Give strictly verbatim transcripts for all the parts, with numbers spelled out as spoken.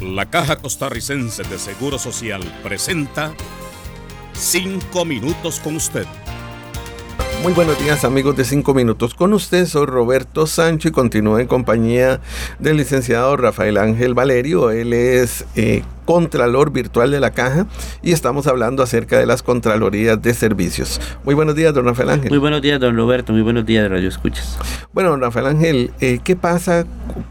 La Caja Costarricense de Seguro Social presenta Cinco Minutos con Usted. Muy buenos días, amigos de Cinco Minutos con Usted. Soy Roberto Sancho y continúo en compañía del licenciado Rafael Ángel Valerio. Él es eh, Contralor Virtual de la Caja y estamos hablando acerca de las Contralorías de Servicios. Muy buenos días, don Rafael Ángel. Muy buenos días, don Roberto. Muy buenos días, de Radio Escuchas. Bueno, don Rafael Ángel, eh, ¿qué pasa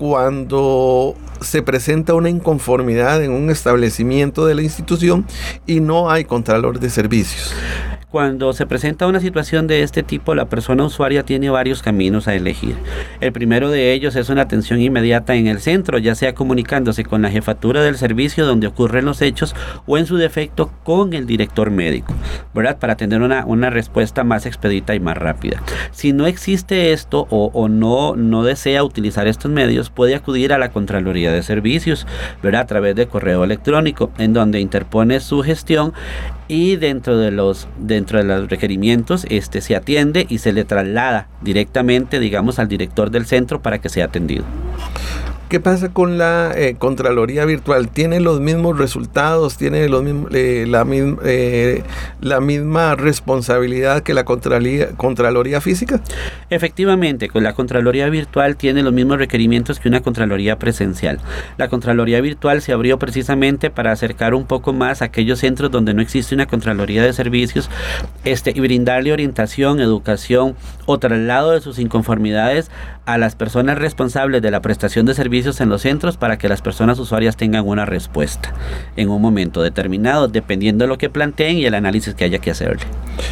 cuando se presenta una inconformidad en un establecimiento de la institución y no hay Contralor de Servicios? Cuando se presenta una situación de este tipo, la persona usuaria tiene varios caminos a elegir. El primero de ellos es una atención inmediata en el centro, ya sea comunicándose con la jefatura del servicio donde ocurren los hechos o en su defecto con el director médico, ¿verdad? Para tener una, una respuesta más expedita y más rápida. Si no existe esto o, o no, no desea utilizar estos medios, puede acudir a la Contraloría de Servicios, ¿verdad? A través de correo electrónico, en donde interpone su gestión y dentro de los dentro de los requerimientos este se atiende y se le traslada directamente, digamos, al director del centro para que sea atendido. ¿Qué pasa con la eh, Contraloría Virtual? ¿Tiene los mismos resultados? ¿Tiene los mismos, eh, la, misma, eh, la misma responsabilidad que la Contraloría, Contraloría Física? Efectivamente, con la Contraloría Virtual tiene los mismos requerimientos que una Contraloría presencial. La Contraloría Virtual se abrió precisamente para acercar un poco más a aquellos centros donde no existe una Contraloría de Servicios este, y brindarle orientación, educación o traslado de sus inconformidades a las personas responsables de la prestación de servicios en los centros para que las personas usuarias tengan una respuesta en un momento determinado, dependiendo de lo que planteen y el análisis que haya que hacerle.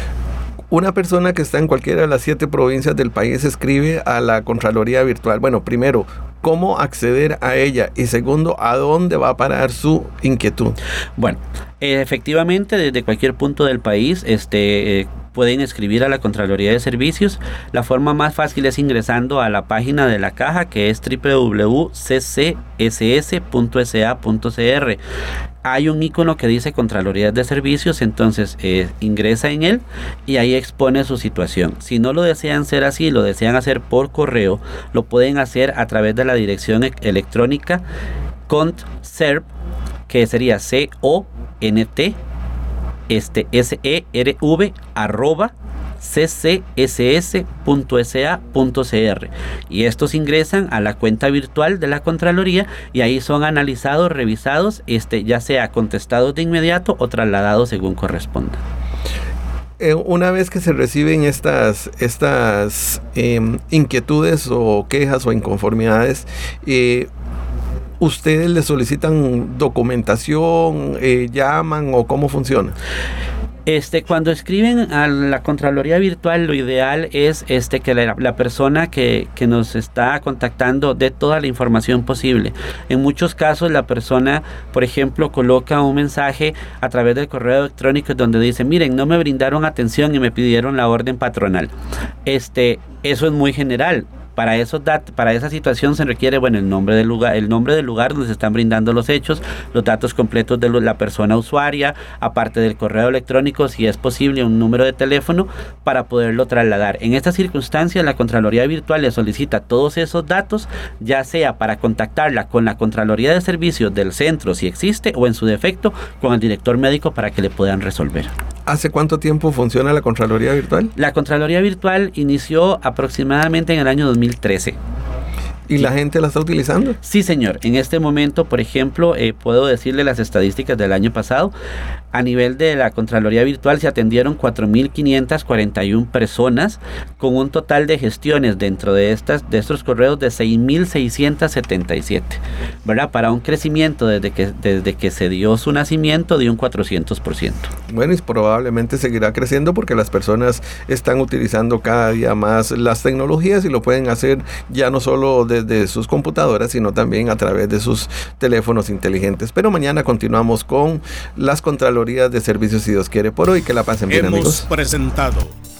Una persona que está en cualquiera de las siete provincias del país escribe a la Contraloría Virtual. Bueno, primero, ¿cómo acceder a ella? Y segundo, ¿a dónde va a parar su inquietud? Bueno, efectivamente, desde cualquier punto del país, este... Eh, pueden escribir a la Contraloría de Servicios. La forma más fácil es ingresando a la página de la caja, que es doble u doble u doble u punto c c s s punto s a punto c r. Hay un icono que dice Contraloría de Servicios, entonces eh, ingresa en él y ahí expone su situación. Si no lo desean hacer así, lo desean hacer por correo, lo pueden hacer a través de la dirección e- electrónica contserv, que sería C O N T Este, S E R V arroba c c s s punto s a punto c r, y estos ingresan a la cuenta virtual de la Contraloría y ahí son analizados, revisados, este, ya sea contestados de inmediato o trasladados según corresponda. Eh, una vez que se reciben estas, estas eh, inquietudes o quejas o inconformidades, eh, ¿ustedes le solicitan documentación, eh, llaman o cómo funciona? Este, cuando escriben a la Contraloría Virtual, lo ideal es este, que la, la persona que, que nos está contactando dé toda la información posible. En muchos casos la persona, por ejemplo, coloca un mensaje a través del correo electrónico donde dice: miren, no me brindaron atención y me pidieron la orden patronal. Este, eso es muy general. Para esos dat- para esa situación se requiere, bueno, el nombre del lugar, el nombre del lugar donde se están brindando los hechos, los datos completos de lo- la persona usuaria, aparte del correo electrónico, si es posible, un número de teléfono para poderlo trasladar. En estas circunstancias, la Contraloría Virtual le solicita todos esos datos, ya sea para contactarla con la Contraloría de Servicios del centro, si existe, o en su defecto, con el director médico para que le puedan resolver. ¿Hace cuánto tiempo funciona la Contraloría Virtual? La Contraloría Virtual inició aproximadamente en el año dos mil trece. ¿Y la gente la está utilizando? Sí, señor. En este momento, por ejemplo, eh, puedo decirle las estadísticas del año pasado. A nivel de la Contraloría Virtual se atendieron cuatro mil quinientas cuarenta y una personas, con un total de gestiones dentro de estas de estos correos de seis mil seiscientos setenta y siete, ¿verdad? Para un crecimiento desde que, desde que se dio su nacimiento de un cuatrocientos por ciento. Bueno, y probablemente seguirá creciendo porque las personas están utilizando cada día más las tecnologías y lo pueden hacer ya no solo desde sus computadoras, sino también a través de sus teléfonos inteligentes. Pero mañana continuamos con las Contralorías de Servicios, si Dios quiere. Por hoy, que la pasen bien, Hemos amigos. presentado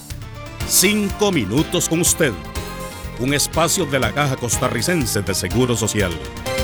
Cinco Minutos con Usted, un espacio de la Caja Costarricense de Seguro Social.